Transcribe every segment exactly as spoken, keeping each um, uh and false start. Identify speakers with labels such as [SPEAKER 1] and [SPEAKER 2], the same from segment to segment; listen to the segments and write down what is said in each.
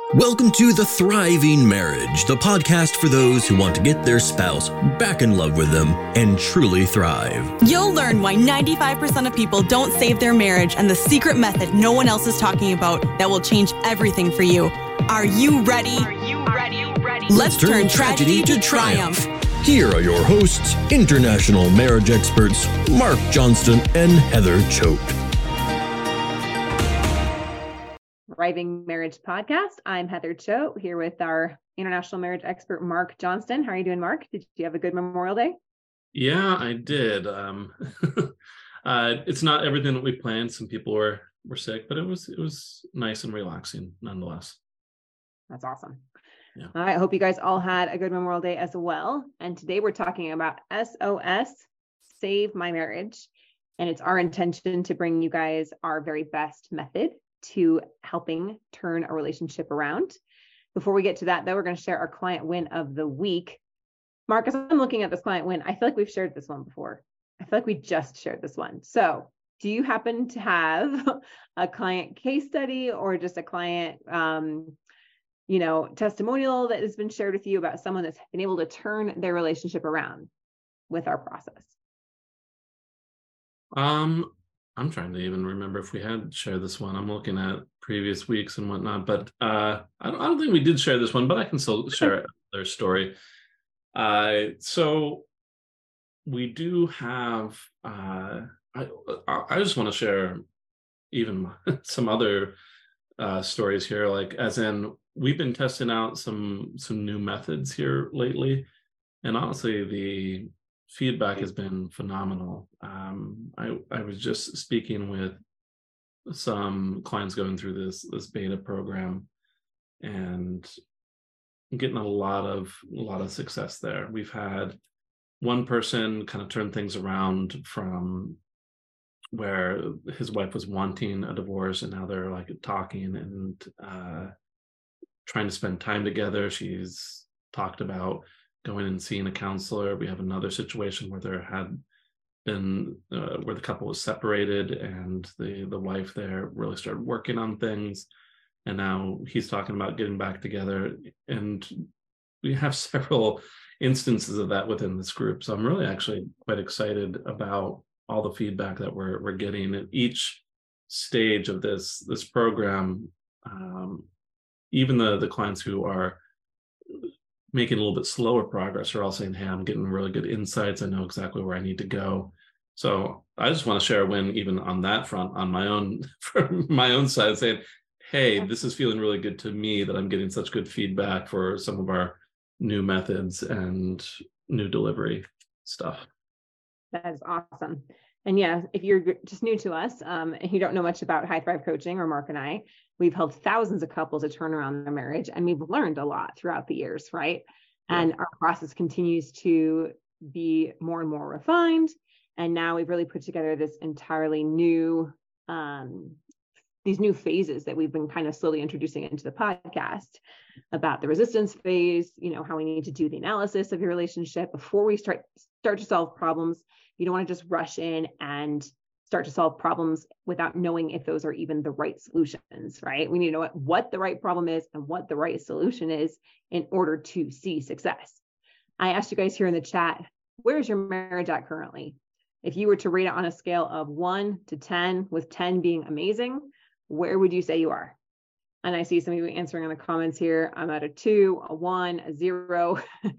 [SPEAKER 1] Welcome to The Thriving Marriage, the podcast for those who want to get their spouse back in love with them and truly thrive.
[SPEAKER 2] You'll learn why ninety-five percent of people don't save their marriage and the secret method no one else is talking about that will change everything for you. Are you ready? Are you ready? ready? Let's, Let's turn, turn tragedy, tragedy to triumph. triumph.
[SPEAKER 1] Here are your hosts, international marriage experts, Mark Johnston and Heather Choate.
[SPEAKER 3] Thriving Marriage Podcast. I'm Heather Choate here with our international marriage expert, Mark Johnston. How are you doing, Mark? Did you have a good Memorial Day?
[SPEAKER 4] Yeah, I did. Um, uh, it's not everything that we planned. Some people were were sick, but it was it was nice and relaxing nonetheless.
[SPEAKER 3] That's awesome.
[SPEAKER 4] Yeah.
[SPEAKER 3] All right. I hope you guys all had a good Memorial Day as well. And today we're talking about S O S, Save My Marriage. And it's our intention to bring you guys our very best method to helping turn a relationship around. Before we get to that, though, we're going to share our client win of the week. Marcus, I'm looking at this client win. I feel like we've shared this one before. I feel like we just shared this one. So do you happen to have a client case study or just a client, um, you know, testimonial that has been shared with you about someone that's been able to turn their relationship around with our process?
[SPEAKER 4] Um, I'm trying to even remember if we had shared this one. I'm looking at previous weeks and whatnot, but uh, I, don't, I don't think we did share this one, but I can still share their story. Uh, so we do have, uh, I, I just want to share even some other uh, stories here, like as in we've been testing out some, some new methods here lately. And honestly, the feedback has been phenomenal. Um, I, I was just speaking with some clients going through this this beta program and getting a lot of a lot of success there. We've had one person kind of turn things around from where his wife was wanting a divorce, and now they're like talking and uh, trying to spend time together. She's talked about going and seeing a counselor. We have another situation where there had been, uh, where the couple was separated and the, the wife there really started working on things. And now he's talking about getting back together. And we have several instances of that within this group. So I'm really actually quite excited about all the feedback that we're, we're getting at each stage of this, this program. Um, even the, the clients who are making a little bit slower progress are all saying, hey, I'm getting really good insights. I know exactly where I need to go. So I just want to share a win even on that front, on my own, from my own side, saying, hey, this is feeling really good to me that I'm getting such good feedback for some of our new methods and new delivery stuff.
[SPEAKER 3] That is awesome. And yeah, if you're just new to us um, and you don't know much about High Thrive Coaching or Mark and I, we've helped thousands of couples to turn around their marriage, and we've learned a lot throughout the years, right? Yeah. And our process continues to be more and more refined. And now we've really put together this entirely new, um, these new phases that we've been kind of slowly introducing into the podcast about the resistance phase, you know, how we need to do the analysis of your relationship before we start, start to solve problems. You don't want to just rush in and start to solve problems without knowing if those are even the right solutions, right? We need to know what, what the right problem is and what the right solution is in order to see success. I asked you guys here in the chat, where's your marriage at currently? If you were to rate it on a scale of one to ten, with ten being amazing, where would you say you are? And I see some of you answering in the comments here. I'm at a two, a one, a zero,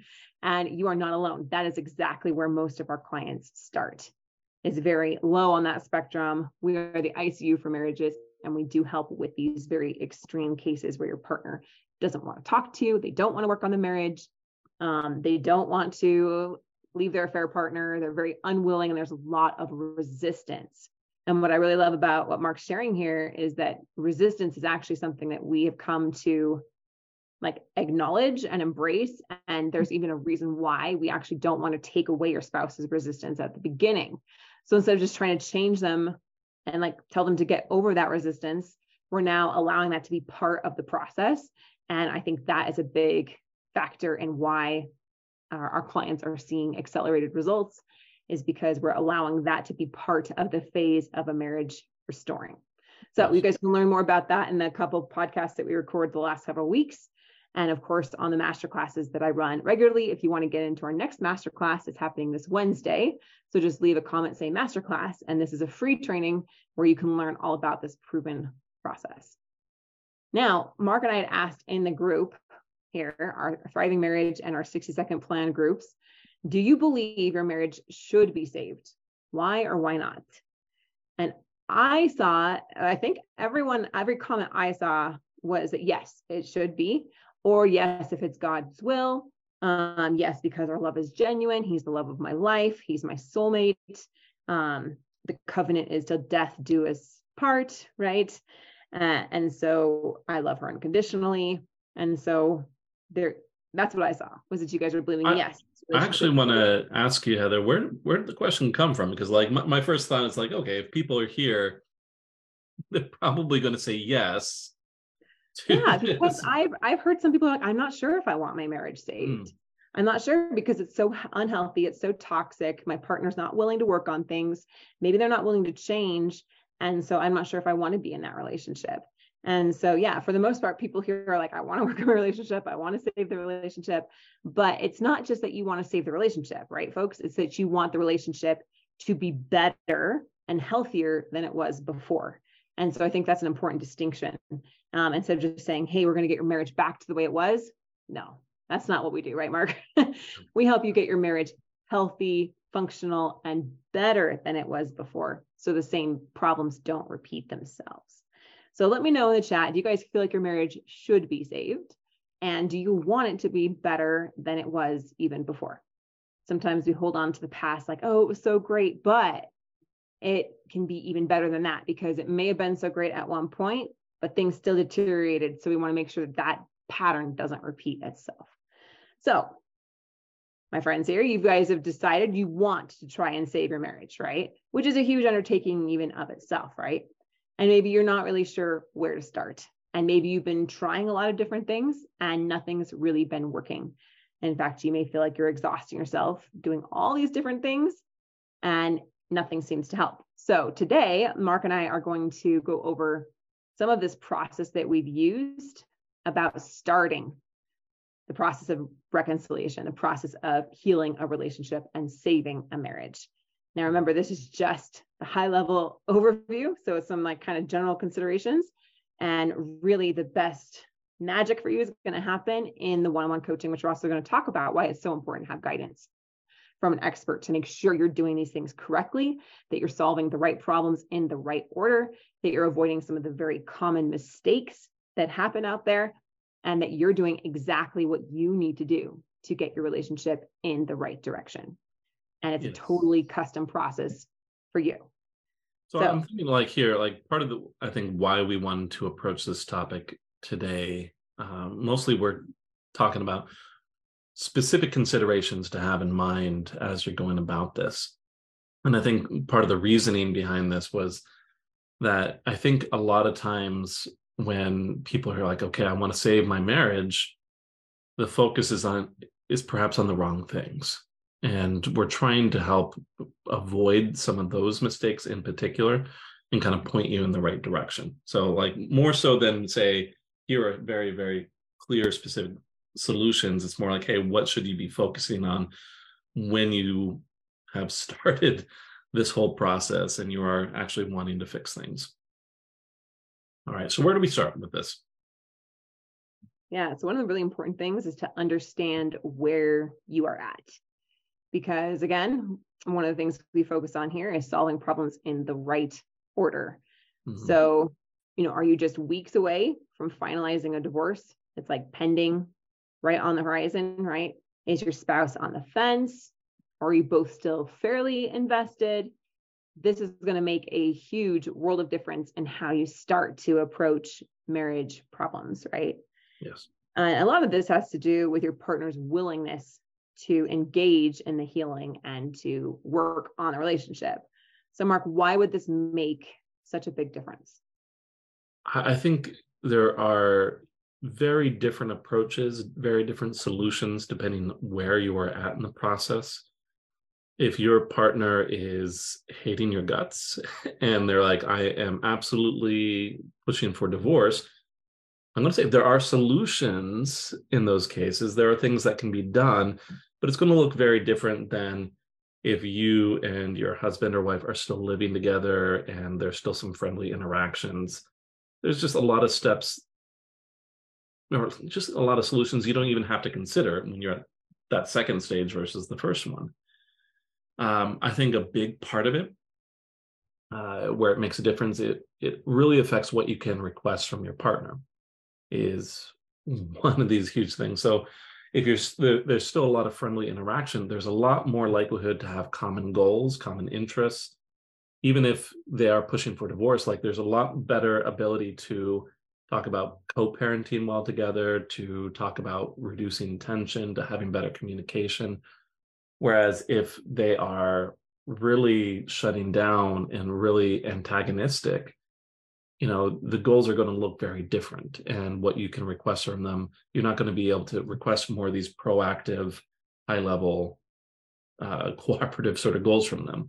[SPEAKER 3] and you are not alone. That is exactly where most of our clients start. It's very low on that spectrum. We are the I C U for marriages, and we do help with these very extreme cases where your partner doesn't want to talk to you. They don't want to work on the marriage. Um, they don't want to leave their affair partner. They're very unwilling, and there's a lot of resistance. And what I really love about what Mark's sharing here is that resistance is actually something that we have come to like acknowledge and embrace. And there's even a reason why we actually don't want to take away your spouse's resistance at the beginning. So instead of just trying to change them and like tell them to get over that resistance, we're now allowing that to be part of the process. And I think that is a big factor in why our, our clients are seeing accelerated results, is because we're allowing that to be part of the phase of a marriage restoring. So you guys can learn more about that in the couple of podcasts that we record the last several weeks. And of course, on the masterclasses that I run regularly. If you want to get into our next masterclass, it's happening this Wednesday. So just leave a comment saying masterclass. And this is a free training where you can learn all about this proven process. Now, Mark and I had asked in the group here, our Thriving Marriage and our sixty second plan groups, do you believe your marriage should be saved? Why or why not? And I saw, I think everyone, every comment I saw was that yes, it should be, or yes, if it's God's will, um, yes, because our love is genuine. He's the love of my life. He's my soulmate. Um, the covenant is till death do us part, right? Uh, and so I love her unconditionally. And so there, that's what I saw, was that you guys were believing I, yes.
[SPEAKER 4] I actually want to ask you, Heather, where, where did the question come from? Because like my, my first thought is like, okay, if people are here, they're probably going to say yes.
[SPEAKER 3] Yeah, because I've, I've heard some people like, I'm not sure if I want my marriage saved. Mm. I'm not sure because it's so unhealthy. It's so toxic. My partner's not willing to work on things. Maybe they're not willing to change. And so I'm not sure if I want to be in that relationship. And so, yeah, for the most part, people here are like, I want to work on a relationship. I want to save the relationship. But it's not just that you want to save the relationship, right, folks? It's that you want the relationship to be better and healthier than it was before. And so I think that's an important distinction. Um, instead of just saying, hey, we're going to get your marriage back to the way it was. No, that's not what we do, right, Mark? We help you get your marriage healthy, functional, and better than it was before. So the same problems don't repeat themselves. So let me know in the chat, do you guys feel like your marriage should be saved? And do you want it to be better than it was even before? Sometimes we hold on to the past like, oh, it was so great, but it can be even better than that because it may have been so great at one point, but things still deteriorated. So we want to make sure that that pattern doesn't repeat itself. So my friends here, you guys have decided you want to try and save your marriage, right? Which is a huge undertaking even of itself, right? And maybe you're not really sure where to start. And maybe you've been trying a lot of different things and nothing's really been working. In fact, you may feel like you're exhausting yourself doing all these different things and nothing seems to help. So today, Mark and I are going to go over some of this process that we've used about starting the process of reconciliation, the process of healing a relationship and saving a marriage. Now, remember, this is just the high level overview. So it's some like kind of general considerations, and really the best magic for you is going to happen in the one-on-one coaching, which we're also going to talk about why it's so important to have guidance from an expert to make sure you're doing these things correctly, that you're solving the right problems in the right order, that you're avoiding some of the very common mistakes that happen out there, and that you're doing exactly what you need to do to get your relationship in the right direction. And it's yes. a totally custom process for you.
[SPEAKER 4] So, so I'm thinking like here, like part of the, I think why we wanted to approach this topic today, um, mostly we're talking about specific considerations to have in mind as you're going about this. And I think part of the reasoning behind this was that I think a lot of times when people are like, okay, I want to save my marriage, the focus is on, is perhaps on the wrong things. And we're trying to help avoid some of those mistakes in particular and kind of point you in the right direction. So like more so than say, here are very, very clear, specific solutions. It's more like, hey, what should you be focusing on when you have started this whole process and you are actually wanting to fix things? All right, so where do we start with this?
[SPEAKER 3] Yeah, so one of the really important things is to understand where you are at. Because again, one of the things we focus on here is solving problems in the right order. Mm-hmm. So, you know, are you just weeks away from finalizing a divorce? It's like pending, right on the horizon, right? Is your spouse on the fence? Are you both still fairly invested? This is going to make a huge world of difference in how you start to approach marriage problems, right?
[SPEAKER 4] Yes.
[SPEAKER 3] Uh, a lot of this has to do with your partner's willingness to engage in the healing and to work on the relationship. So Mark, why would this make such a big difference?
[SPEAKER 4] I think there are very different approaches, very different solutions, depending where you are at in the process. if your partner is hating your guts and they're like, I am absolutely pushing for divorce, I'm going to say there are solutions in those cases. There are things that can be done, but it's going to look very different than if you and your husband or wife are still living together and there's still some friendly interactions. There's just a lot of steps, or just a lot of solutions you don't even have to consider when you're at that second stage versus the first one. Um, I think a big part of it, uh, where it makes a difference, it it really affects what you can request from your partner, is one of these huge things. So if you're there, there's still a lot of friendly interaction, there's a lot more likelihood to have common goals, common interests. Even if they are pushing for divorce, like there's a lot better ability to talk about co-parenting well together, to talk about reducing tension, to having better communication. Whereas if they are really shutting down and really antagonistic, you know, the goals are going to look very different. And what you can request from them, you're not going to be able to request more of these proactive, high-level, uh, cooperative sort of goals from them.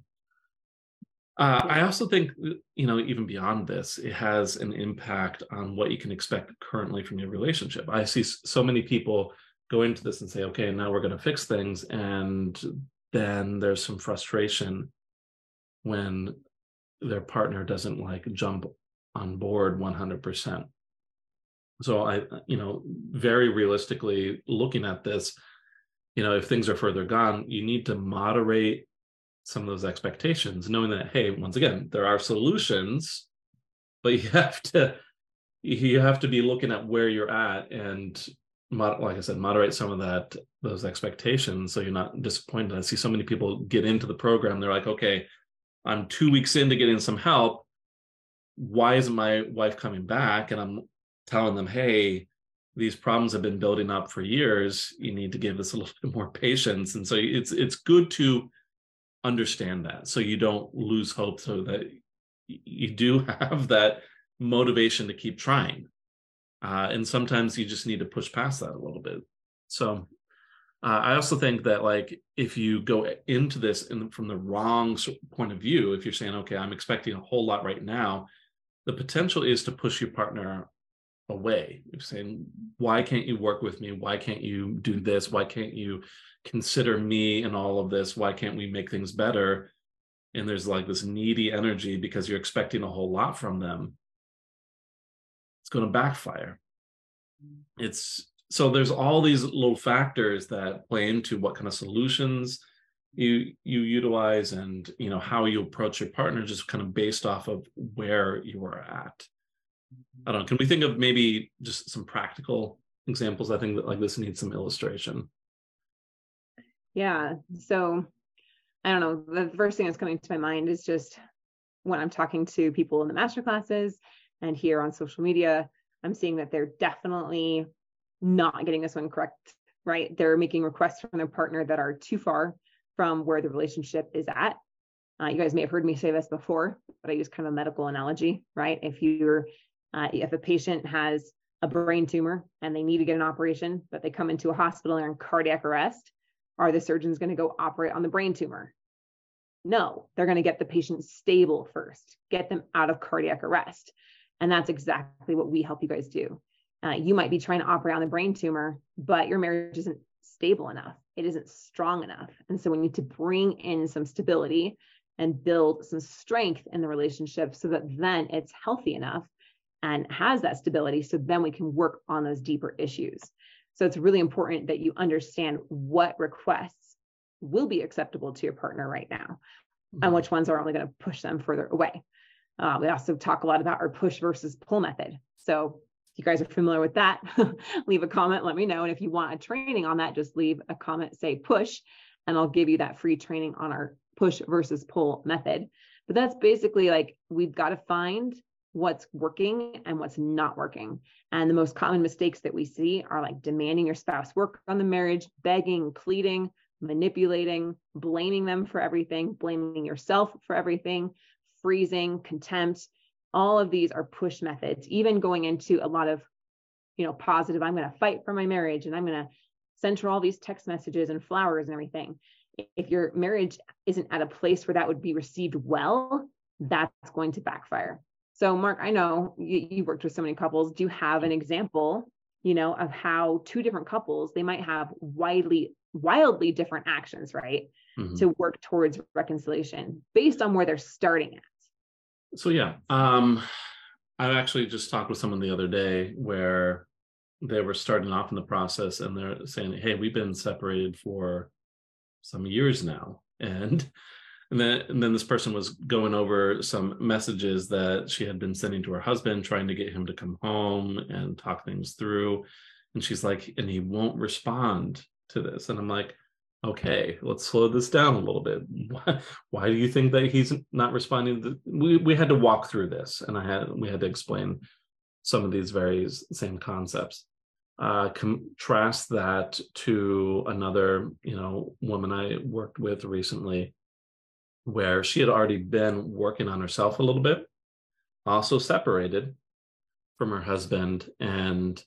[SPEAKER 4] Uh, I also think, you know, even beyond this, it has an impact on what you can expect currently from your relationship. I see so many people go into this and say, okay, now we're going to fix things. And then there's some frustration when their partner doesn't like jump on board one hundred percent. So I, you know, very realistically looking at this, you know, if things are further gone, you need to moderate some of those expectations, knowing that, hey, once again, there are solutions, but you have to, you have to be looking at where you're at and, mod- like I said, moderate some of that, those expectations, so you're not disappointed. I see so many people get into the program. They're like, okay, I'm two weeks into getting some help. Why isn't my wife coming back? And I'm telling them, hey, these problems have been building up for years. You need to give us a little bit more patience. And so it's it's good to understand that, so you don't lose hope, so that you do have that motivation to keep trying. Uh, and sometimes you just need to push past that a little bit. So uh, I also think that, like, if you go into this in, from the wrong point of view, if you're saying, okay, I'm expecting a whole lot right now, the potential is to push your partner away. You're saying, why can't you work with me? Why can't you do this? Why can't you consider me in all of this? Why can't we make things better? And there's like this needy energy because you're expecting a whole lot from them. It's going to backfire. It's so there's all these little factors that play into what kind of solutions you you utilize, and you know how you approach your partner, just kind of based off of where you are at. I don't know. Can we think of maybe just some practical examples? I think that like this needs some illustration.
[SPEAKER 3] Yeah. So I don't know. The first thing that's coming to my mind is just when I'm talking to people in the master classes and here on social media, I'm seeing that they're definitely not getting this one correct, right? They're making requests from their partner that are too far from where the relationship is at. Uh, you guys may have heard me say this before, but I use kind of a medical analogy, right? If you're, uh, if a patient has a brain tumor and they need to get an operation, but they come into a hospital and are in cardiac arrest, are the surgeons going to go operate on the brain tumor? No, they're going to get the patient stable first, get them out of cardiac arrest. And that's exactly what we help you guys do. Uh, you might be trying to operate on the brain tumor, but your marriage isn't stable enough. It isn't strong enough. And so we need to bring in some stability and build some strength in the relationship so that then it's healthy enough and has that stability. So then we can work on those deeper issues. So it's really important that you understand what requests will be acceptable to your partner right now, mm-hmm. and which ones are only going to push them further away. Uh, we also talk a lot about our push versus pull method. So if you guys are familiar with that, leave a comment, let me know. And if you want a training on that, just leave a comment, say push, and I'll give you that free training on our push versus pull method. But that's basically like, we've got to find what's working and what's not working. And the most common mistakes that we see are like demanding your spouse work on the marriage, begging, pleading, manipulating, blaming them for everything, blaming yourself for everything, freezing, contempt. All of these are push methods, even going into a lot of, you know, positive, I'm going to fight for my marriage and I'm going to send her all these text messages and flowers and everything. If your marriage isn't at a place where that would be received well, that's going to backfire. So Mark, I know you, you worked with so many couples. Do you have an example, you know, of how two different couples, they might have widely, wildly different actions, right? Mm-hmm. To work towards reconciliation based on where they're starting at?
[SPEAKER 4] So yeah, um, I actually just talked with someone the other day where they were starting off in the process and they're saying, hey, we've been separated for some years now. And And then, and then this person was going over some messages that she had been sending to her husband, trying to get him to come home and talk things through. And she's like, and he won't respond to this. And I'm like, okay, let's slow this down a little bit. Why, why do you think that he's not responding? To, we we had to walk through this, and I had we had to explain some of these very same concepts. Uh, contrast that to another, you know, woman I worked with recently, where she had already been working on herself a little bit, also separated from her husband, and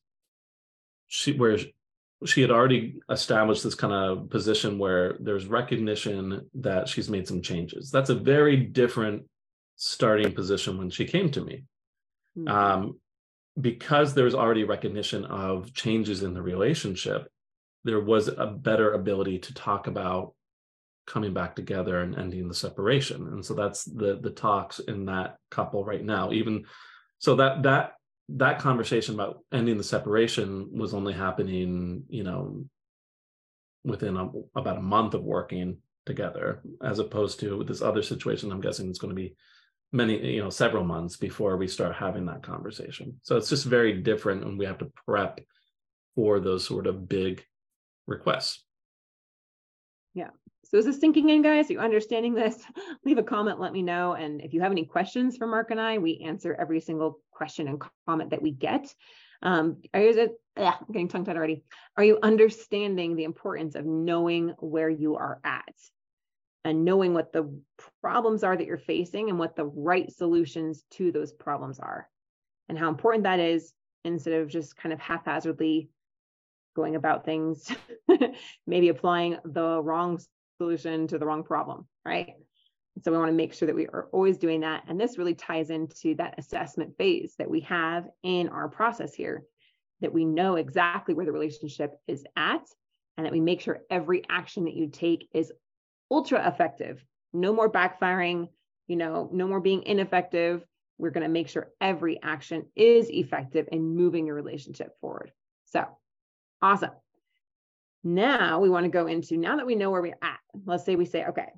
[SPEAKER 4] she where she had already established this kind of position where there's recognition that she's made some changes. That's a very different starting position when she came to me. Mm-hmm. Um, because there's already recognition of changes in the relationship, there was a better ability to talk about coming back together and ending the separation. And so that's the the talks in that couple right now. Even so, that that that conversation about ending the separation was only happening, you know, within a, about a month of working together, as opposed to this other situation. I'm guessing it's going to be many, you know, several months before we start having that conversation. So it's just very different, and we have to prep for those sort of big requests.
[SPEAKER 3] Yeah. So is this sinking in, guys? Are you understanding this? Leave a comment, let me know. And if you have any questions for Mark and I, we answer every single question and comment that we get. Um, are you, ugh, I'm getting tongue-tied already. Are you understanding the importance of knowing where you are at and knowing what the problems are that you're facing and what the right solutions to those problems are, and how important that is, instead of just kind of haphazardly going about things, maybe applying the wrong solution to the wrong problem, right? So we want to make sure that we are always doing that. And this really ties into that assessment phase that we have in our process here, that we know exactly where the relationship is at, and that we make sure every action that you take is ultra effective. No more backfiring, you know, no more being ineffective. We're going to make sure every action is effective in moving your relationship forward. So awesome. Now we want to go into, now that we know where we're at, let's say we say, okay,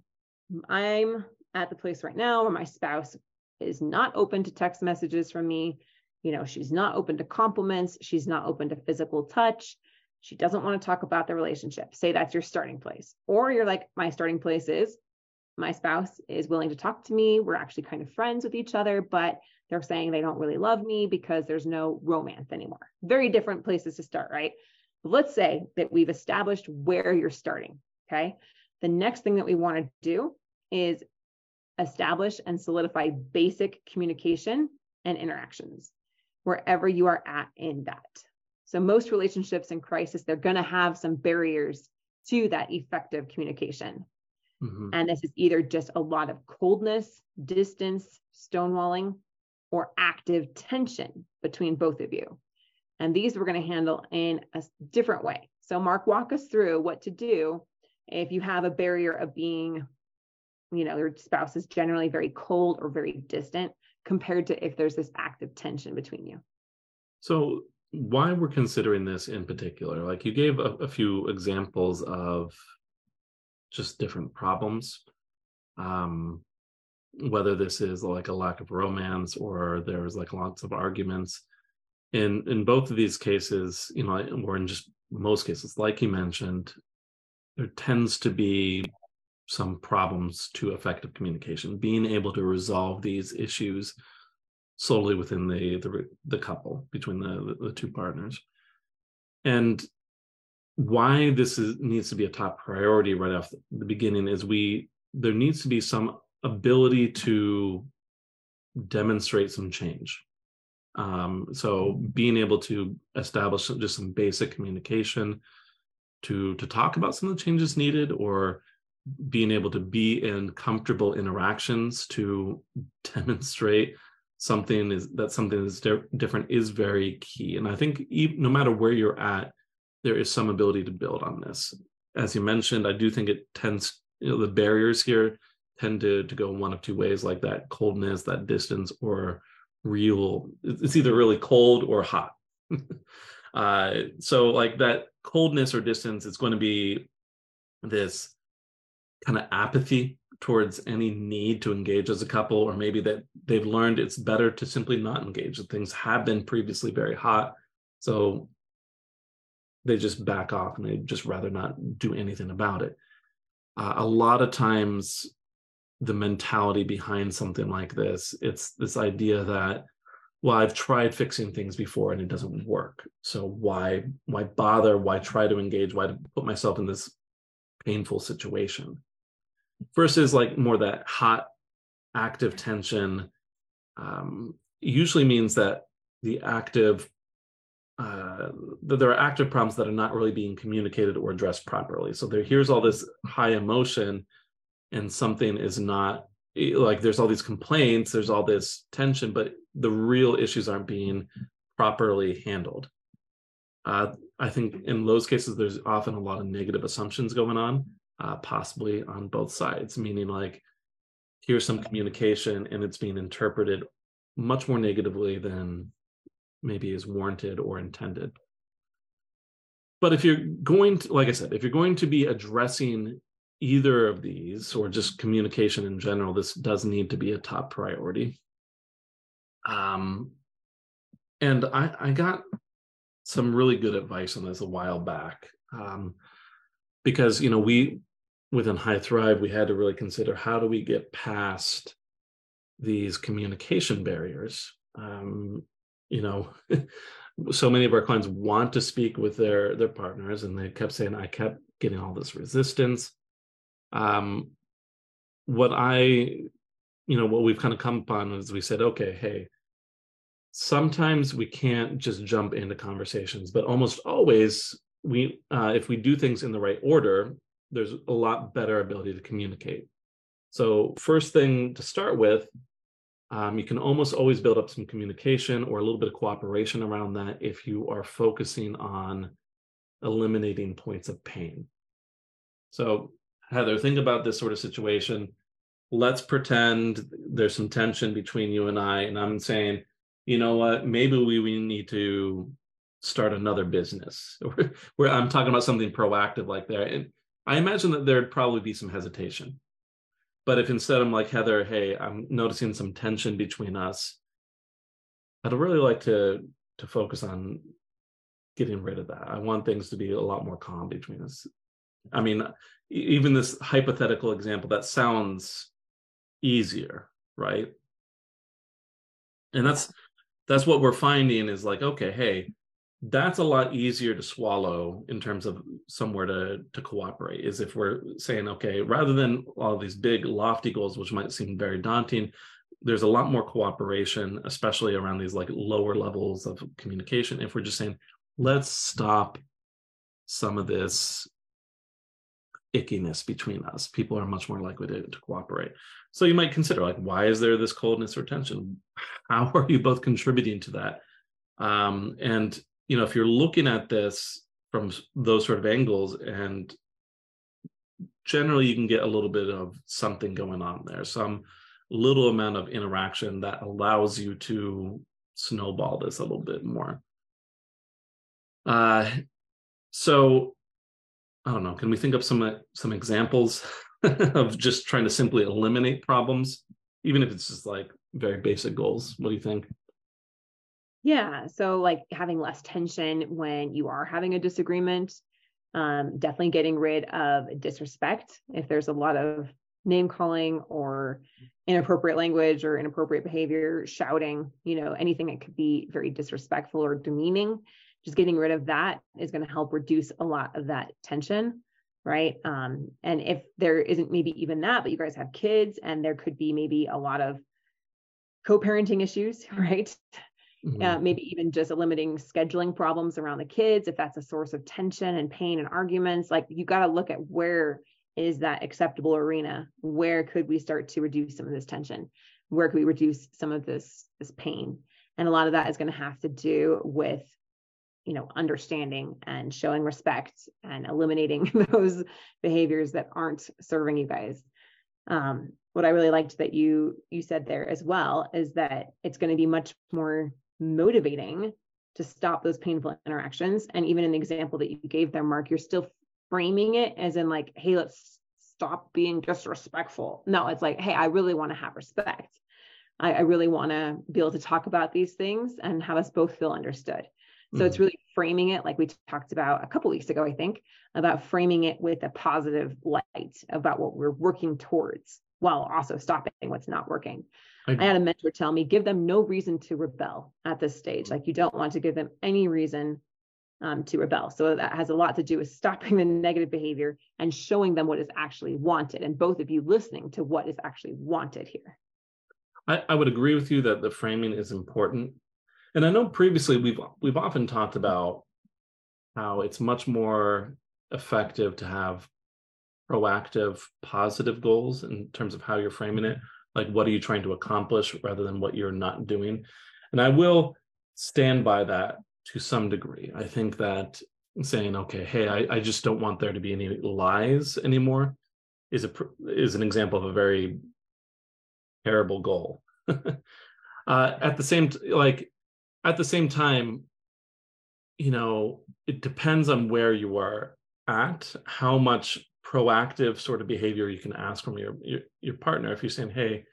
[SPEAKER 3] I'm at the place right now where my spouse is not open to text messages from me. You know, she's not open to compliments. She's not open to physical touch. She doesn't want to talk about the relationship. Say that's your starting place. Or you're like, my starting place is my spouse is willing to talk to me. We're actually kind of friends with each other, but they're saying they don't really love me because there's no romance anymore. Very different places to start, right? Let's say that we've established where you're starting, okay? The next thing that we want to do is establish and solidify basic communication and interactions wherever you are at in that. So most relationships in crisis, they're going to have some barriers to that effective communication. Mm-hmm. And this is either just a lot of coldness, distance, stonewalling, or active tension between both of you. And these we're going to handle in a different way. So Mark, walk us through what to do if you have a barrier of being, you know, your spouse is generally very cold or very distant compared to if there's this active tension between you.
[SPEAKER 4] So why we're considering this in particular, like you gave a, a few examples of just different problems, um, whether this is like a lack of romance or there's like lots of arguments. In in both of these cases, you know, or in just most cases, like you mentioned, there tends to be some problems to effective communication, being able to resolve these issues solely within the the, the couple, between the, the two partners. And why this is needs to be a top priority right off the beginning is we there needs to be some ability to demonstrate some change. Um, so being able to establish just some basic communication to to talk about some of the changes needed, or being able to be in comfortable interactions to demonstrate something is that something is di- different is very key. And I think even, no matter where you're at, there is some ability to build on this. As you mentioned, I do think it tends, you know, the barriers here tend to, to go one of two ways, like that coldness, that distance, or real, it's either really cold or hot. uh, so like that coldness or distance, it's going to be this kind of apathy towards any need to engage as a couple, or maybe that they've learned it's better to simply not engage. That things have been previously very hot, so they just back off and they just rather not do anything about it. Uh, a lot of times, the mentality behind something like this, it's this idea that, well, I've tried fixing things before and it doesn't work. So why, why bother? Why try to engage? Why to put myself in this painful situation? Versus like more that hot, active tension um, usually means that the active, uh, that there are active problems that are not really being communicated or addressed properly. So there, here's all this high emotion, and something is not, like there's all these complaints, there's all this tension, but the real issues aren't being properly handled. Uh, I think in those cases, there's often a lot of negative assumptions going on. Uh, possibly on both sides, meaning like here's some communication and it's being interpreted much more negatively than maybe is warranted or intended. But if you're going to, like I said, if you're going to be addressing either of these or just communication in general, this does need to be a top priority. Um, and I, I got some really good advice on this a while back um, because, you know, we, within High Thrive, we had to really consider how do we get past these communication barriers. Um, you know, so many of our clients want to speak with their, their partners, and they kept saying, I kept getting all this resistance. Um, what I, you know, what we've kind of come upon is we said, okay, hey, sometimes we can't just jump into conversations, but almost always we, uh, if we do things in the right order, there's a lot better ability to communicate. So first thing to start with, um, you can almost always build up some communication or a little bit of cooperation around that if you are focusing on eliminating points of pain. So Heather, think about this sort of situation. Let's pretend there's some tension between you and I, and I'm saying, you know what, maybe we, we need to start another business. Where I'm talking about something proactive like that. And I imagine that there'd probably be some hesitation. But if instead I'm like, Heather, hey, I'm noticing some tension between us, I'd really like to, to focus on getting rid of that. I want things to be a lot more calm between us. I mean, even this hypothetical example, that sounds easier, right? And that's that's what we're finding is like, okay, hey, that's a lot easier to swallow in terms of somewhere to, to cooperate, is if we're saying, okay, rather than all these big lofty goals, which might seem very daunting, there's a lot more cooperation, especially around these like lower levels of communication. If we're just saying, let's stop some of this ickiness between us, people are much more likely to, to cooperate. So you might consider, like, why is there this coldness or tension? How are you both contributing to that? Um, and you know, if you're looking at this from those sort of angles, and generally you can get a little bit of something going on there, some little amount of interaction that allows you to snowball this a little bit more. Uh, so I don't know, can we think of some, some examples of just trying to simply eliminate problems, even if it's just like very basic goals? What do you think?
[SPEAKER 3] Yeah. So like having less tension when you are having a disagreement, um, definitely getting rid of disrespect. If there's a lot of name calling or inappropriate language or inappropriate behavior, shouting, you know, anything that could be very disrespectful or demeaning, just getting rid of that is going to help reduce a lot of that tension. Right. Um, and if there isn't maybe even that, but you guys have kids and there could be maybe a lot of co-parenting issues, right? Mm-hmm. Uh, maybe even just eliminating scheduling problems around the kids, if that's a source of tension and pain and arguments. Like, you got to look at where is that acceptable arena? Where could we start to reduce some of this tension? Where could we reduce some of this, this pain? And a lot of that is going to have to do with, you know, understanding and showing respect and eliminating those behaviors that aren't serving you guys. Um, what I really liked that you, you said there as well is that it's going to be much more motivating to stop those painful interactions. And even in the example that you gave there, Mark, you're still framing it as in like, hey, let's stop being disrespectful. No, it's like, hey, I really want to have respect. I, I really want to be able to talk about these things and have us both feel understood. So mm-hmm. It's really framing it like we talked about a couple weeks ago, I think, about framing it with a positive light about what we're working towards while also stopping what's not working. I, I had a mentor tell me, give them no reason to rebel at this stage. Like you don't want to give them any reason um, to rebel. So that has a lot to do with stopping the negative behavior and showing them what is actually wanted. And both of you listening to what is actually wanted here.
[SPEAKER 4] I, I would agree with you that the framing is important. And I know previously we've we've often talked about how it's much more effective to have proactive, positive goals in terms of how you're framing it. Like, what are you trying to accomplish rather than what you're not doing? And I will stand by that to some degree. I think that saying, okay, hey, I, I just don't want there to be any lies anymore is a is an example of a very terrible goal. uh, at the same, like, at the same time, you know, it depends on where you are at, how much proactive sort of behavior you can ask from your, your, your partner. If you're saying, hey,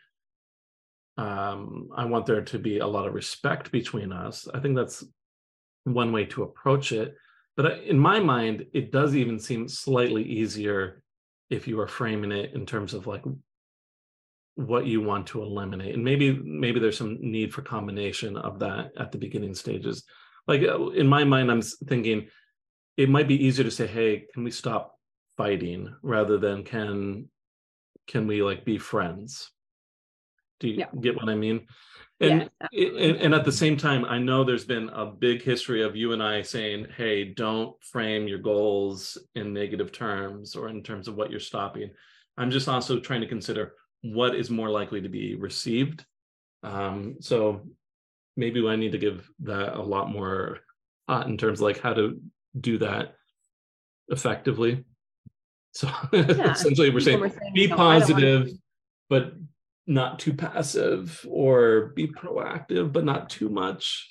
[SPEAKER 4] um, I want there to be a lot of respect between us, I think that's one way to approach it. But in my mind, it does even seem slightly easier if you are framing it in terms of like what you want to eliminate. And maybe, maybe there's some need for combination of that at the beginning stages. Like in my mind, I'm thinking it might be easier to say, hey, can we stop fighting rather than can can we like be friends? Do you yeah. get what I mean? And, yeah, and and at the same time, I know there's been a big history of you and I saying, hey, don't frame your goals in negative terms or in terms of what you're stopping. I'm just also trying to consider what is more likely to be received. Um, so maybe I need to give that a lot more thought in terms of like how to do that effectively. So yeah. Essentially we're saying, we're saying be no, positive, to... but not too passive, or be proactive, but not too much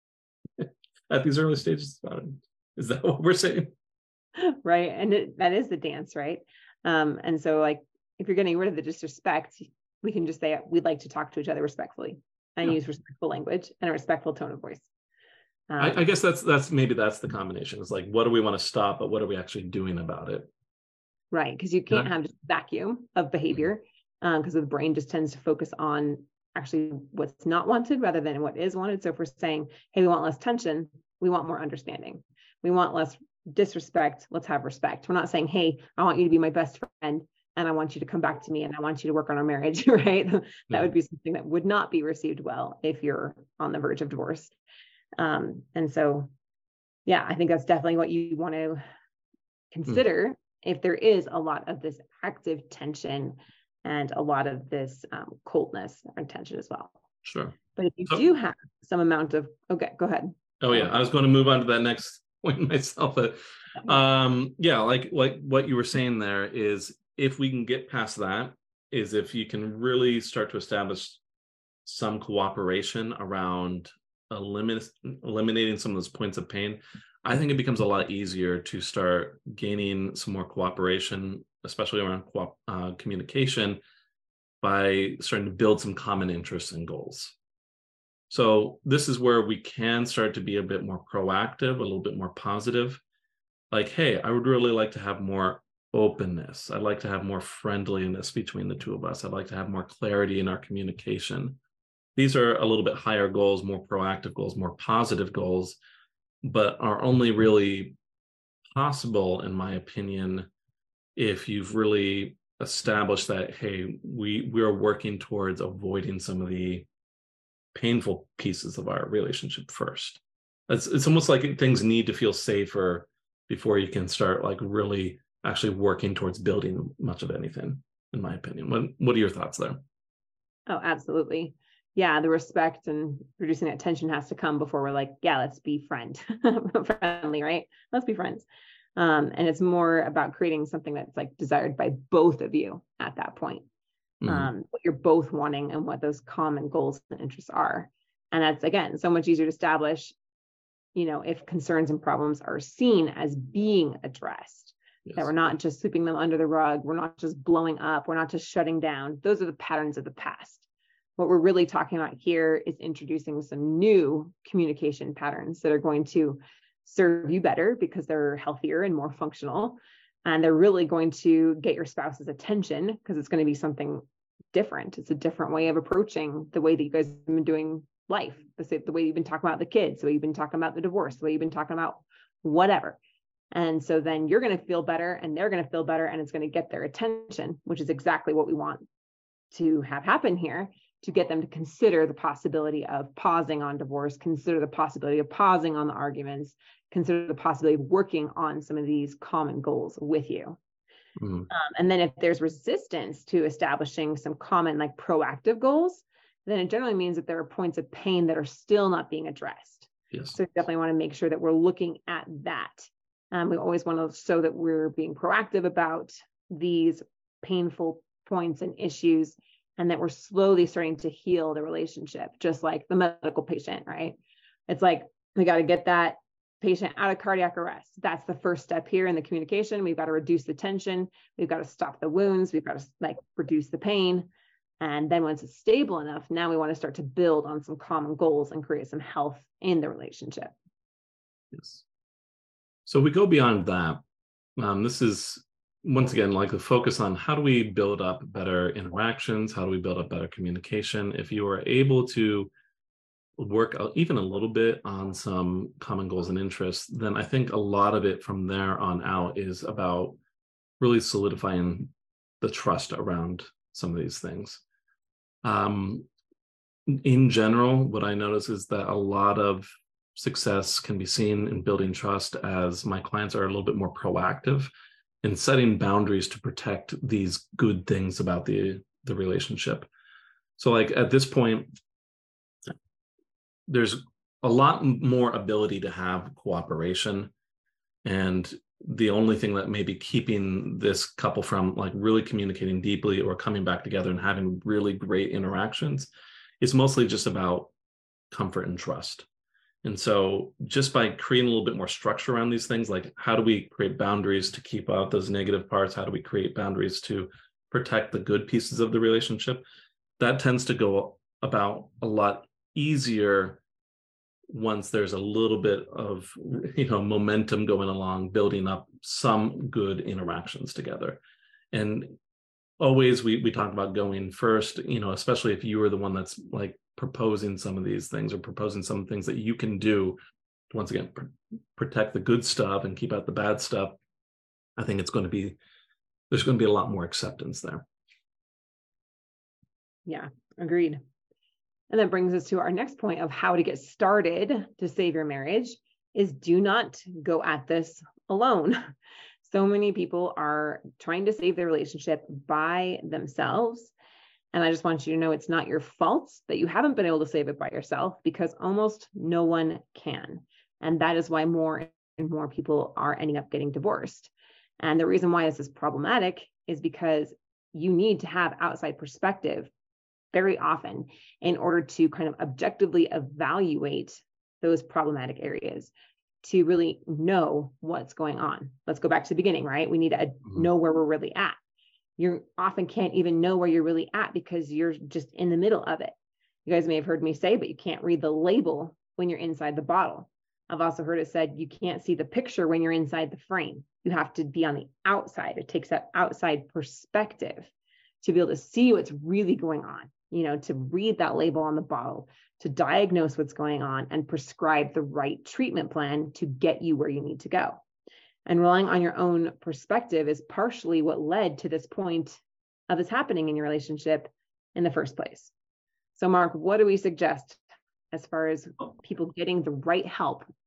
[SPEAKER 4] at these early stages. Is that what we're saying?
[SPEAKER 3] Right. And it, that is the dance, right? Um, and so like, if you're getting rid of the disrespect, we can just say, we'd like to talk to each other respectfully and yeah. use respectful language and a respectful tone of voice. Um,
[SPEAKER 4] I, I guess that's, that's maybe that's the combination. It's like, what do we want to stop, but what are we actually doing about it?
[SPEAKER 3] Right. Because you can't yeah. have just a vacuum of behavior, because um, the brain just tends to focus on actually what's not wanted rather than what is wanted. So if we're saying, hey, we want less tension, we want more understanding. We want less disrespect. Let's have respect. We're not saying, hey, I want you to be my best friend and I want you to come back to me and I want you to work on our marriage, right? That yeah. would be something that would not be received well if you're on the verge of divorce. Um, and so, yeah, I think that's definitely what you want to consider. Mm. If there is a lot of this active tension and a lot of this um, coldness or tension as well.
[SPEAKER 4] Sure.
[SPEAKER 3] But if you
[SPEAKER 4] so,
[SPEAKER 3] do have some amount of, okay, go ahead.
[SPEAKER 4] Oh yeah, I was going to move on to that next point myself. But um, yeah, like, like what you were saying there is, if we can get past that, is if you can really start to establish some cooperation around elimin- eliminating some of those points of pain, I think it becomes a lot easier to start gaining some more cooperation, especially around co- uh, communication, by starting to build some common interests and goals. So this is where we can start to be a bit more proactive, a little bit more positive. Like, hey, I would really like to have more openness. I'd like to have more friendliness between the two of us. I'd like to have more clarity in our communication. These are a little bit higher goals, more proactive goals, more positive goals, but are only really possible, in my opinion, if you've really established that, hey, we we are working towards avoiding some of the painful pieces of our relationship first. It's, it's almost like things need to feel safer before you can start like really actually working towards building much of anything, in my opinion. What, what are your thoughts there?
[SPEAKER 3] Oh, absolutely. Yeah, the respect and producing that tension has to come before we're like, yeah, let's be friend friendly, right? Let's be friends. Um, and it's more about creating something that's like desired by both of you at that point. Mm-hmm. Um, what you're both wanting and what those common goals and interests are. And that's, again, so much easier to establish, you know, if concerns and problems are seen as being addressed, yes. that we're not just sweeping them under the rug. We're not just blowing up. We're not just shutting down. Those are the patterns of the past. What we're really talking about here is introducing some new communication patterns that are going to serve you better because they're healthier and more functional. And they're really going to get your spouse's attention because it's going to be something different. It's a different way of approaching the way that you guys have been doing life, the, the way you've been talking about the kids, the way you've been talking about the divorce, the way you've been talking about whatever. And so then you're going to feel better and they're going to feel better and it's going to get their attention, which is exactly what we want to have happen here, to get them to consider the possibility of pausing on divorce, consider the possibility of pausing on the arguments, consider the possibility of working on some of these common goals with you. Mm-hmm. Um, and then if there's resistance to establishing some common like proactive goals, then it generally means that there are points of pain that are still not being addressed.
[SPEAKER 4] Yes.
[SPEAKER 3] So we definitely want to make sure that we're looking at that. Um, we always want to show that we're being proactive about these painful points and issues, and that we're slowly starting to heal the relationship, just like the medical patient, right? It's like, we got to get that patient out of cardiac arrest. That's the first step here in the communication. We've got to reduce the tension. We've got to stop the wounds. We've got to like reduce the pain. And then once it's stable enough, now we want to start to build on some common goals and create some health in the relationship.
[SPEAKER 4] Yes. So we go beyond that. Um, this is, once again, like the focus on how do we build up better interactions? How do we build up better communication? If you are able to work even a little bit on some common goals and interests, then I think a lot of it from there on out is about really solidifying the trust around some of these things. Um, in general, what I notice is that a lot of success can be seen in building trust as my clients are a little bit more proactive in setting boundaries to protect these good things about the, the relationship. So like at this point, there's a lot more ability to have cooperation. And the only thing that may be keeping this couple from like really communicating deeply or coming back together and having really great interactions is mostly just about comfort and trust. And so just by creating a little bit more structure around these things, like how do we create boundaries to keep out those negative parts? How do we create boundaries to protect the good pieces of the relationship? That tends to go about a lot easier once there's a little bit of, you know, momentum going along, building up some good interactions together. And always we we talk about going first, you know, especially if you are the one that's like proposing some of these things or proposing some things that you can do to, once again, pr- protect the good stuff and keep out the bad stuff. I think it's going to be, there's going to be a lot more acceptance there.
[SPEAKER 3] Yeah, agreed. And that brings us to our next point of how to get started to save your marriage is do not go at this alone. So many people are trying to save their relationship by themselves. And I just want you to know it's not your fault that you haven't been able to save it by yourself, because almost no one can. And that is why more and more people are ending up getting divorced. And the reason why this is problematic is because you need to have outside perspective very often in order to kind of objectively evaluate those problematic areas, to really know what's going on. Let's go back to the beginning, right? We need to mm-hmm. know where we're really at. You often can't even know where you're really at because you're just in the middle of it. You guys may have heard me say, but you can't read the label when you're inside the bottle. I've also heard it said you can't see the picture when you're inside the frame. You have to be on the outside. It takes that outside perspective to be able to see what's really going on, you know, to read that label on the bottle, to diagnose what's going on and prescribe the right treatment plan to get you where you need to go. And relying on your own perspective is partially what led to this point of this happening in your relationship in the first place. So Mark, what do we suggest as far as people getting the right help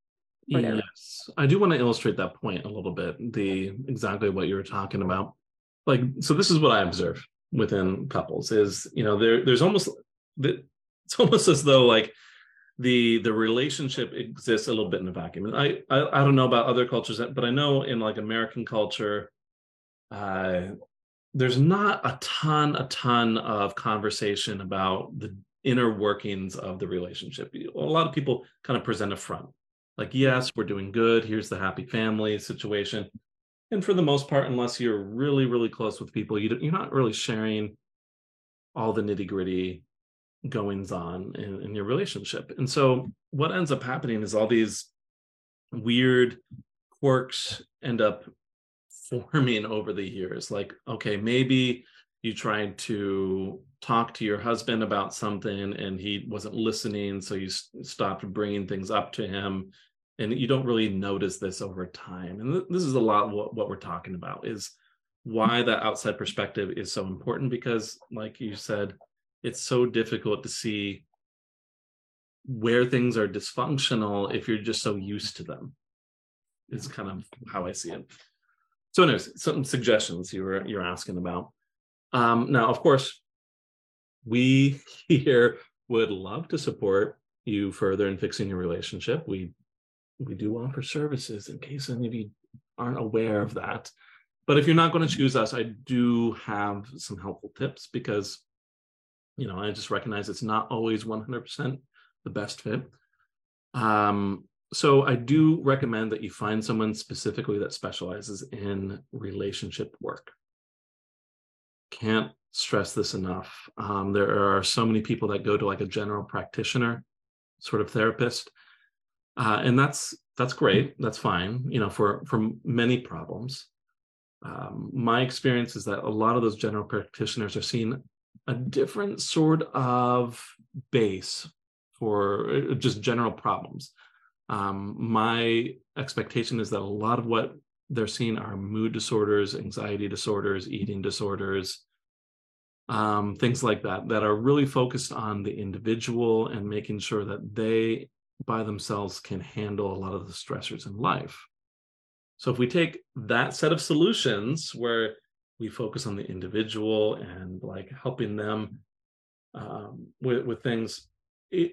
[SPEAKER 3] for their
[SPEAKER 4] yes, I do want to illustrate that point a little bit, the exactly what you were talking about. Like, so this is what I observe within couples is, you know, there there's almost, it's almost as though like the the relationship exists a little bit in a vacuum. And I, I, I don't know about other cultures, but I know in like American culture, uh, there's not a ton, a ton of conversation about the inner workings of the relationship. A lot of people kind of present a front. Like, yes, we're doing good. Here's the happy family situation. And for the most part, unless you're really, really close with people, you don't, you're not really sharing all the nitty gritty goings on in, in your relationship. And so what ends up happening is all these weird quirks end up forming over the years. Like, okay, maybe you tried to talk to your husband about something and he wasn't listening, so you stopped bringing things up to him, and you don't really notice this over time. And th- this is a lot what, what we're talking about, is why that outside perspective is so important, because like you said, it's so difficult to see where things are dysfunctional if you're just so used to them. It's kind of how I see it. So anyways, some suggestions you were you're asking about. Um, now, of course, we here would love to support you further in fixing your relationship. We we do offer services, in case any of you aren't aware of that. But if you're not going to choose us, I do have some helpful tips, because, you know, I just recognize it's not always one hundred percent the best fit. Um, so I do recommend that you find someone specifically that specializes in relationship work. Can't stress this enough. Um, there are so many people that go to like a general practitioner sort of therapist. Uh, and that's that's great. That's fine, you know, for, for many problems. Um, my experience is that a lot of those general practitioners are seeing a different sort of base for just general problems. Um, my expectation is that a lot of what they're seeing are mood disorders, anxiety disorders, eating disorders, um, things like that, that are really focused on the individual and making sure that they by themselves can handle a lot of the stressors in life. So if we take that set of solutions where we focus on the individual and like helping them um, with, with things, it,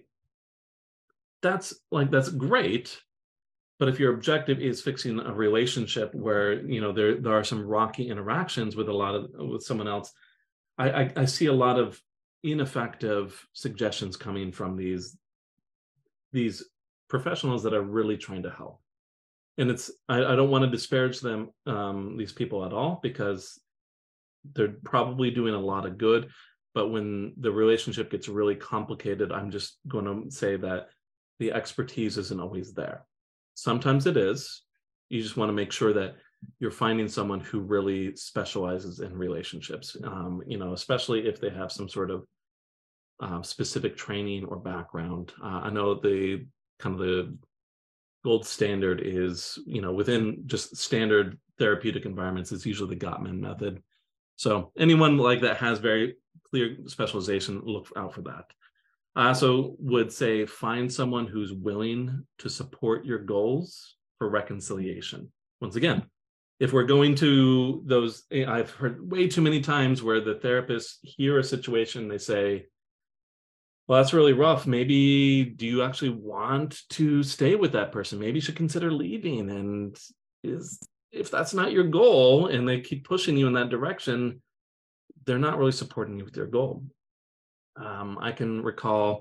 [SPEAKER 4] that's like, that's great. But if your objective is fixing a relationship where, you know, there, there are some rocky interactions with a lot of, with someone else, I, I, I see a lot of ineffective suggestions coming from these, these professionals that are really trying to help. And it's, I, I don't want to disparage them, um, these people at all, because they're probably doing a lot of good. But when the relationship gets really complicated, I'm just going to say that the expertise isn't always there. Sometimes it is. You just want to make sure that you're finding someone who really specializes in relationships, um, you know, especially if they have some sort of uh, specific training or background. Uh, I know the kind of the gold standard is, you know, within just standard therapeutic environments, it's usually the Gottman method. So anyone like that has very clear specialization, look out for that. I also would say find someone who's willing to support your goals for reconciliation. Once again, if we're going to those, I've heard way too many times where the therapists hear a situation, they say, well, that's really rough. Maybe do you actually want to stay with that person? Maybe you should consider leaving. And is if that's not your goal and they keep pushing you in that direction, they're not really supporting you with your goal. Um, I can recall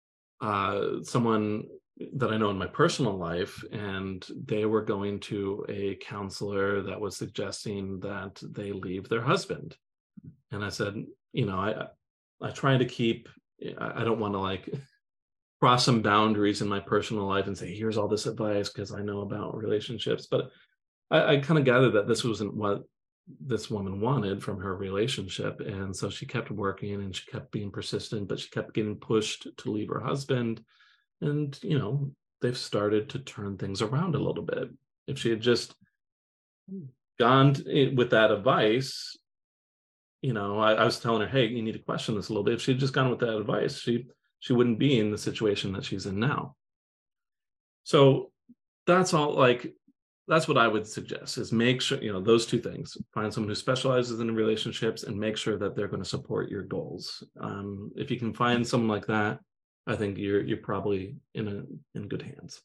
[SPEAKER 4] uh, someone that I know in my personal life, and they were going to a counselor that was suggesting that they leave their husband. And I said, you know, I I try to keep, I don't want to like cross some boundaries in my personal life and say, here's all this advice because I know about relationships. But I, I kind of gathered that this wasn't what this woman wanted from her relationship. And so she kept working and she kept being persistent, but she kept getting pushed to leave her husband. And, you know, they've started to turn things around a little bit. If she had just gone with that advice, you know, I, I was telling her, hey, you need to question this a little bit. If she had just gone with that advice, she she wouldn't be in the situation that she's in now. So that's all. Like, that's what I would suggest, is make sure, you know, those two things: find someone who specializes in relationships and make sure that they're going to support your goals. Um, if you can find someone like that, I think you're you're probably in a in good hands.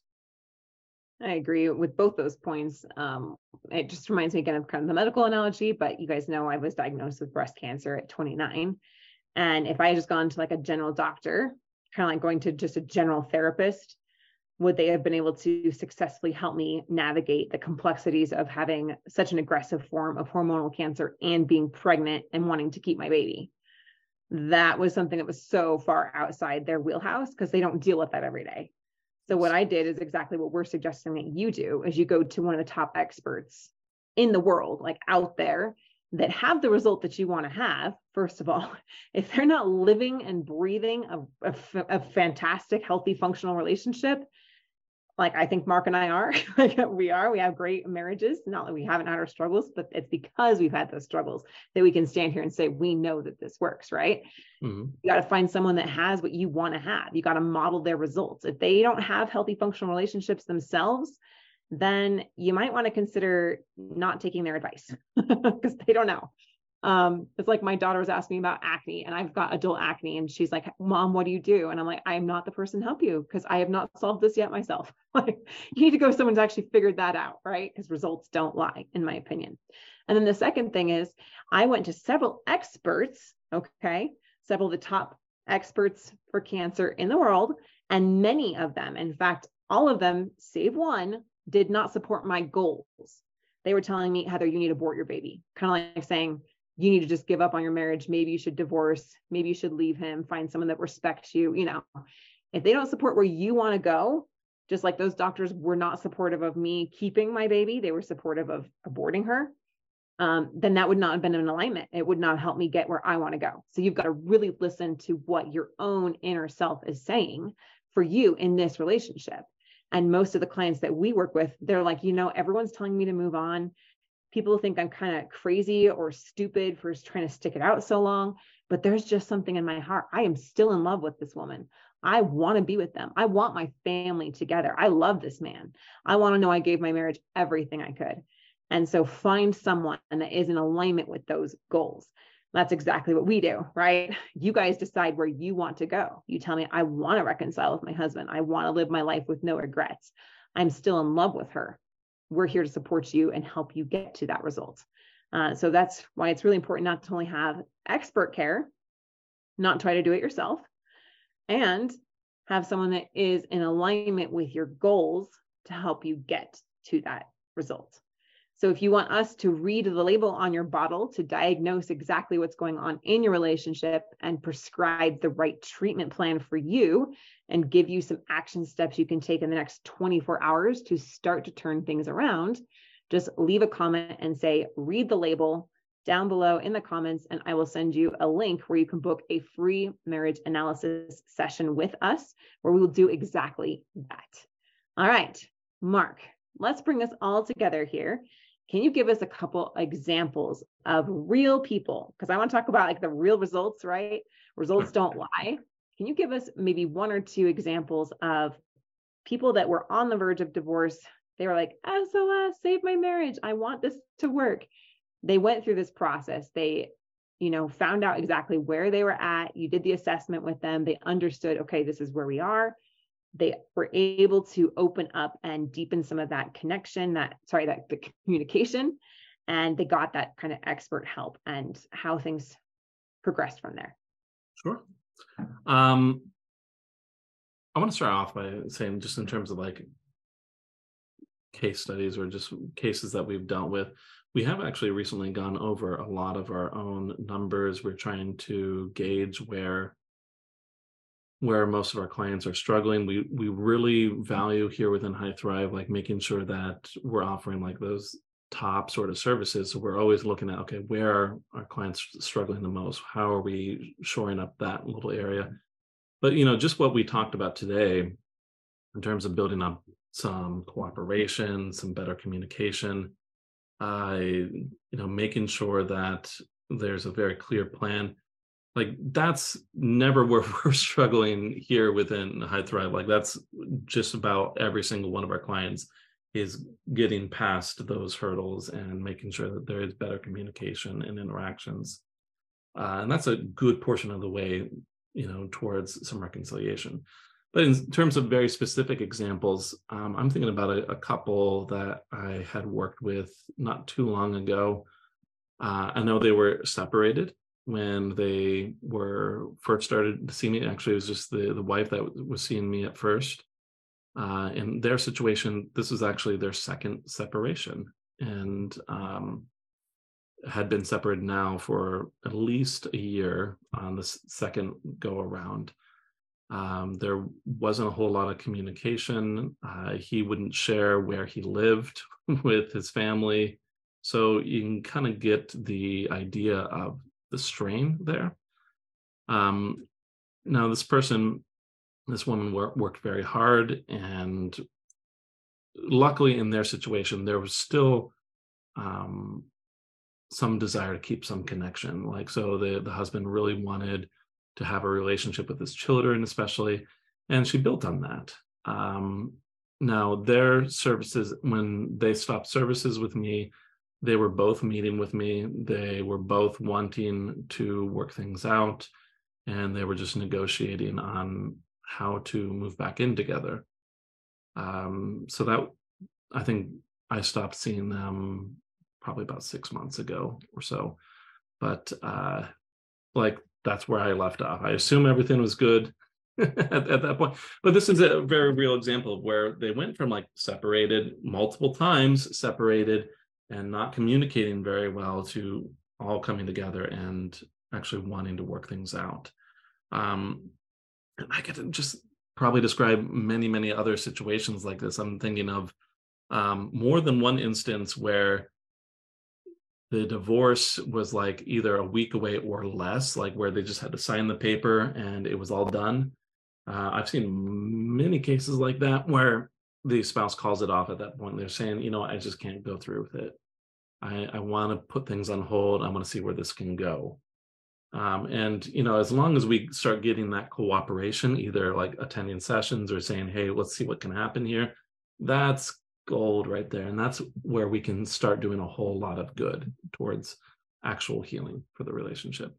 [SPEAKER 3] I agree with both those points. Um, it just reminds me again of kind of the medical analogy, but you guys know I was diagnosed with breast cancer at twenty-nine. And if I had just gone to like a general doctor, kind of like going to just a general therapist, would they have been able to successfully help me navigate the complexities of having such an aggressive form of hormonal cancer and being pregnant and wanting to keep my baby? That was something that was so far outside their wheelhouse because they don't deal with that every day. So what I did is exactly what we're suggesting that you do, is you go to one of the top experts in the world, like out there, that have the result that you want to have. First of all, if they're not living and breathing a, a, a fantastic, healthy, functional relationship, like I think Mark and I are, like we are, we have great marriages. Not that we haven't had our struggles, but it's because we've had those struggles that we can stand here and say, we know that this works, right? Mm-hmm. You got to find someone that has what you want to have. You got to model their results. If they don't have healthy, functional relationships themselves, then you might want to consider not taking their advice because they don't know. Um, it's like my daughter was asking me about acne, and I've got adult acne, and she's like, Mom, what do you do? And I'm like, I am not the person to help you because I have not solved this yet myself. Like, you need to go to someone who's actually figured that out, right? Because results don't lie, in my opinion. And then the second thing is I went to several experts, okay, several of the top experts for cancer in the world, and many of them, in fact, all of them, save one, did not support my goals. They were telling me, Heather, you need to abort your baby. Kind of like saying, you need to just give up on your marriage. Maybe you should divorce. Maybe you should leave him, find someone that respects you. You know, if they don't support where you want to go, just like those doctors were not supportive of me keeping my baby, they were supportive of aborting her, um, then that would not have been in alignment. It would not help me get where I want to go. So you've got to really listen to what your own inner self is saying for you in this relationship. And most of the clients that we work with, they're like, you know, everyone's telling me to move on. People think I'm kind of crazy or stupid for trying to stick it out so long, but there's just something in my heart. I am still in love with this woman. I want to be with them. I want my family together. I love this man. I want to know I gave my marriage everything I could. And so find someone that is in alignment with those goals. That's exactly what we do, right? You guys decide where you want to go. You tell me, I want to reconcile with my husband. I want to live my life with no regrets. I'm still in love with her. We're here to support you and help you get to that result. Uh, so that's why it's really important not to only have expert care, not try to do it yourself, and have someone that is in alignment with your goals to help you get to that result. So if you want us to read the label on your bottle to diagnose exactly what's going on in your relationship and prescribe the right treatment plan for you and give you some action steps you can take in the next twenty-four hours to start to turn things around, just leave a comment and say, read the label down below in the comments, and I will send you a link where you can book a free marriage analysis session with us, where we will do exactly that. All right, Mark, let's bring this all together here. Can you give us a couple examples of real people? Because I want to talk about like the real results, right? Results don't lie. Can you give us maybe one or two examples of people that were on the verge of divorce? They were like, S O S, save my marriage. I want this to work. They went through this process. They, you know, found out exactly where they were at. You did the assessment with them. They understood, okay, this is where we are. They were able to open up and deepen some of that connection, that, sorry, that the communication, and they got that kind of expert help and how things progressed from there.
[SPEAKER 4] Sure. Um, I want to start off by saying, just in terms of like case studies or just cases that we've dealt with, we have actually recently gone over a lot of our own numbers. We're trying to gauge where where most of our clients are struggling. We we really value here within High Thrive, like making sure that we're offering like those top sort of services. So we're always looking at, okay, where are our clients struggling the most? How are we shoring up that little area? But, you know, just what we talked about today in terms of building up some cooperation, some better communication, uh, you know, making sure that there's a very clear plan. Like that's never where we're struggling here within High Thrive. Like that's just about every single one of our clients is getting past those hurdles and making sure that there is better communication and interactions. Uh, and that's a good portion of the way, you know, towards some reconciliation. But in terms of very specific examples, um, I'm thinking about a, a couple that I had worked with not too long ago. Uh, I know they were separated when they were first started to see me. Actually, it was just the, the wife that was seeing me at first. Uh, in their situation, this was actually their second separation, and um, had been separated now for at least a year on the second go around. Um, there wasn't a whole lot of communication. Uh, he wouldn't share where he lived with his family. So you can kind of get the idea of the strain there. Um, now, this person, this woman wor- worked very hard, and luckily in their situation, there was still um, some desire to keep some connection. Like, so the, the husband really wanted to have a relationship with his children, especially, and she built on that. Um, now, their services, when they stopped services with me, they were both meeting with me. They were both wanting to work things out, and they were just negotiating on how to move back in together. Um, so that, I think I stopped seeing them probably about six months ago or so. But uh, like, that's where I left off. I assume everything was good at, at that point. But this is a very real example of where they went from like separated multiple times, separated and not communicating very well, to all coming together and actually wanting to work things out. Um, I could just probably describe many, many other situations like this. I'm thinking of um, more than one instance where the divorce was like either a week away or less, like where they just had to sign the paper and it was all done. Uh, I've seen many cases like that where the spouse calls it off at that point. They're saying, you know, I just can't go through with it. I, I want to put things on hold. I want to see where this can go. Um, and, you know, as long as we start getting that cooperation, either like attending sessions or saying, hey, let's see what can happen here, that's gold right there. And that's where we can start doing a whole lot of good towards actual healing for the relationship.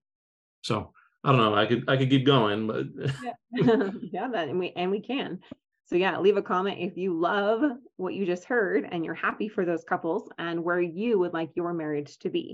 [SPEAKER 4] So I don't know, I could I could keep going, but
[SPEAKER 3] yeah, yeah that, and we and we can. So yeah, leave a comment if you love what you just heard and you're happy for those couples and where you would like your marriage to be.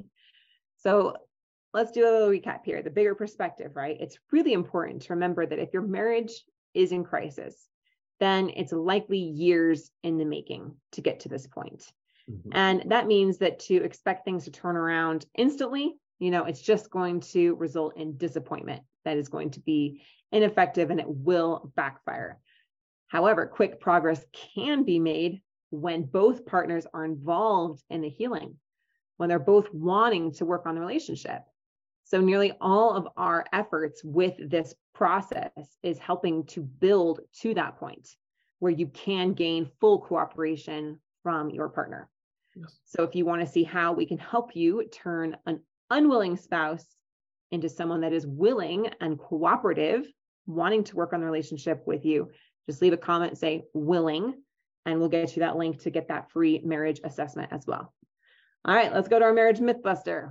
[SPEAKER 3] So let's do a little recap here. The bigger perspective, right? It's really important to remember that if your marriage is in crisis, then it's likely years in the making to get to this point. Mm-hmm. And that means that to expect things to turn around instantly, you know, it's just going to result in disappointment that is going to be ineffective and it will backfire. However, quick progress can be made when both partners are involved in the healing, when they're both wanting to work on the relationship. So nearly all of our efforts with this process is helping to build to that point where you can gain full cooperation from your partner. Yes. So if you want to see how we can help you turn an unwilling spouse into someone that is willing and cooperative, wanting to work on the relationship with you, just leave a comment and say willing, and we'll get you that link to get that free marriage assessment as well. All right, let's go to our marriage myth buster.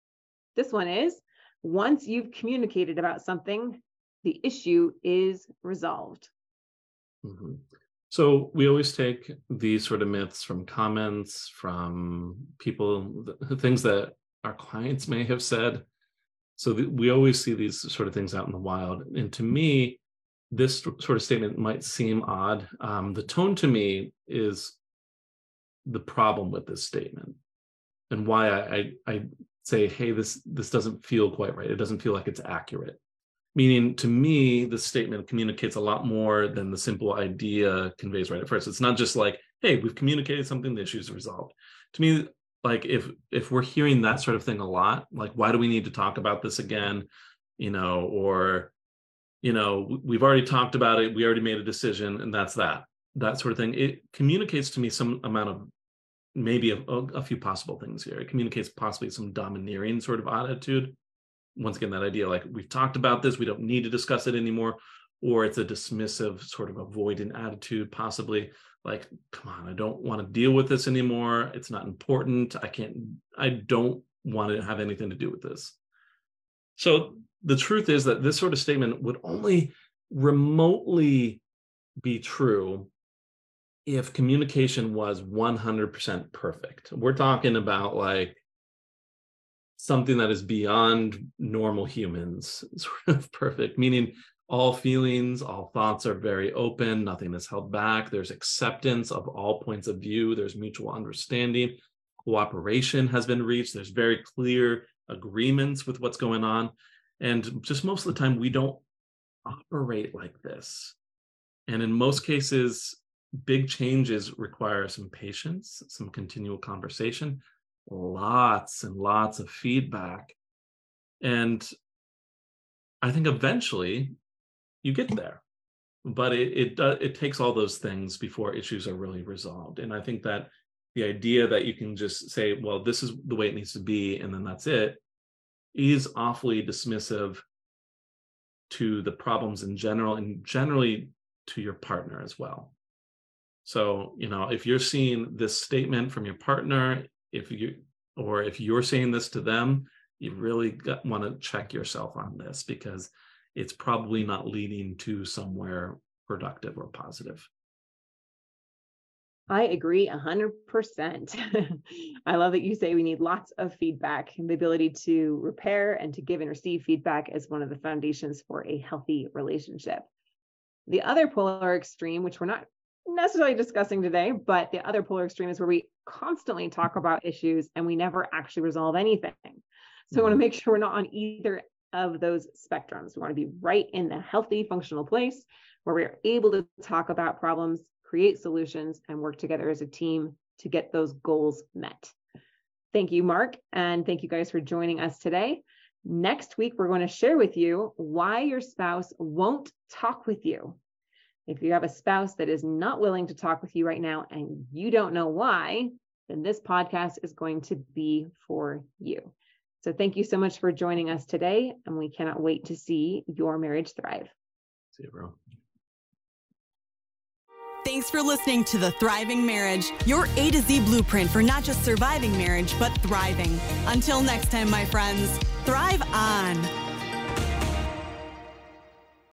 [SPEAKER 3] This one is, once you've communicated about something, the issue is resolved.
[SPEAKER 4] Mm-hmm. So we always take these sort of myths from comments, from people, things that our clients may have said. So th- we always see these sort of things out in the wild. And to me, this sort of statement might seem odd. Um, the tone to me is the problem with this statement, and why I, I, I say, hey, this this doesn't feel quite right. It doesn't feel like it's accurate. Meaning, to me, the statement communicates a lot more than the simple idea conveys right at first. It's not just like, hey, we've communicated something, the issue is resolved. To me, like if if we're hearing that sort of thing a lot, like, why do we need to talk about this again? You know, or, you know, we've already talked about it, we already made a decision, and that's that. That sort of thing. It communicates to me some amount of, maybe a, a few possible things here. It communicates possibly some domineering sort of attitude. Once again, that idea, like, we've talked about this, we don't need to discuss it anymore, or it's a dismissive sort of avoidant attitude, possibly. like, come on, I don't want to deal with this anymore. It's not important. I can't, I don't want to have anything to do with this. So the truth is that this sort of statement would only remotely be true if communication was one hundred percent perfect. We're talking about like something that is beyond normal humans, sort of perfect, meaning all feelings, all thoughts are very open, nothing is held back. There's acceptance of all points of view. There's mutual understanding. Cooperation has been reached. There's very clear agreements with what's going on. And just most of the time, we don't operate like this. And in most cases, big changes require some patience, some continual conversation, lots and lots of feedback. And I think eventually you get there, but it it, uh, it takes all those things before issues are really resolved. And I think that the idea that you can just say, well, this is the way it needs to be, and then that's it, is awfully dismissive to the problems in general, and generally to your partner as well. So, you know, if you're seeing this statement from your partner, if you, or if you're saying this to them, you really got, want to check yourself on this, because it's probably not leading to somewhere productive or positive.
[SPEAKER 3] I agree one hundred percent. I love that you say we need lots of feedback, and the ability to repair and to give and receive feedback is one of the foundations for a healthy relationship. The other polar extreme, which we're not necessarily discussing today, but the other polar extreme is where we constantly talk about issues and we never actually resolve anything. So mm-hmm. I want to make sure we're not on either of those spectrums. We want to be right in the healthy, functional place where we're able to talk about problems, create solutions, and work together as a team to get those goals met. Thank you, Mark, and thank you guys for joining us today. Next week, we're going to share with you why your spouse won't talk with you. If you have a spouse that is not willing to talk with you right now and you don't know why, then this podcast is going to be for you. So thank you so much for joining us today, and we cannot wait to see your marriage thrive.
[SPEAKER 4] See you, bro.
[SPEAKER 2] Thanks for listening to The Thriving Marriage, your A to Z blueprint for not just surviving marriage, but thriving. Until next time, my friends, thrive on.